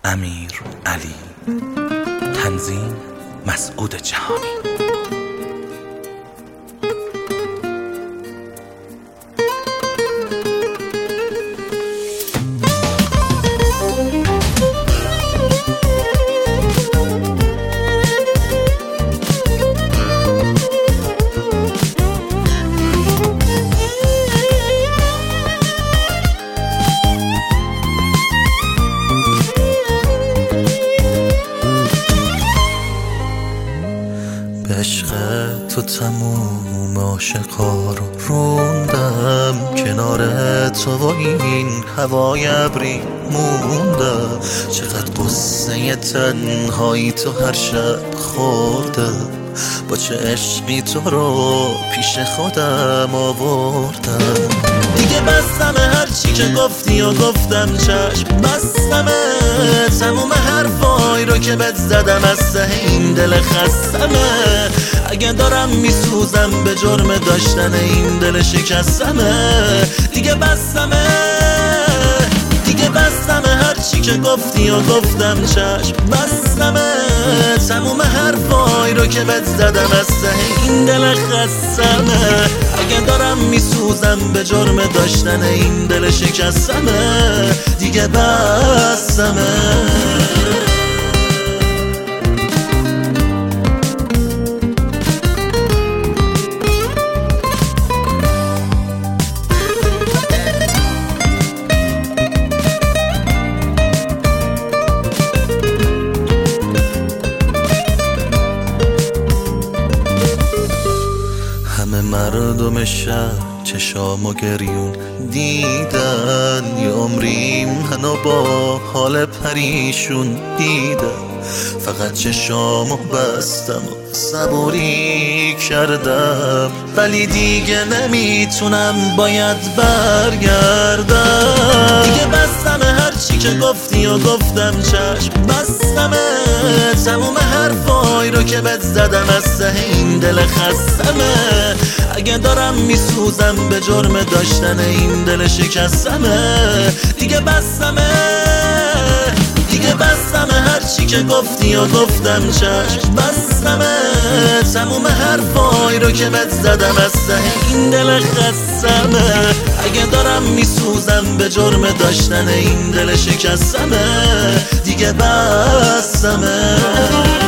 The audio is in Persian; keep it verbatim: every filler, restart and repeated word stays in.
امیر علی. تنظیم مسعود جهانی. عشق تو تموم عاشقا رو روندم، کنار تو و این هوای ابری موندم. چقدر قصه تنهایی تو هر شب خوردم، با چه عشقی تو رو پیش خودم آوردم. دیگه بستمه هرچی که گفتی و گفتم چشم بستمه، تموم حرفای رو که بهت زدم از ته این دل خستمه. اگه دارم میسوزم به جرم داشتن این دل شکستمه. دیگه بستمه دیگه بستمه هرچی که گفتی و گفتم چشم بستمه، تموم حرفای رو که بهت زدم از ته این دل خستمه. اگه دارم میسوزم به جرم داشتن این دل شکستمه. دیگه بستمه. مردم شهر چشام و گریون دیدن، یه عمری منو با حال پریشون دیدن. فقط چشامو بستم و صبوری کردم، ولی دیگه نمیتونم باید برگردم. دیگه بستم هرچی که گفتی و گفتم چشم بستمه، تموم حرفای رو که بهت زدم از ته این دل خستمه. اگه دارم میسوزم به جرم داشتن این دل شکستمه. دیگه بستمه دیگه بستمه هرچی که گفتی و گفتم چشم بستمه، تموم حرفای رو که بهت زدم از ته این دل خستمه. اگه دارم میسوزم به جرم داشتن این دل شکستمه. دیگه بستمه.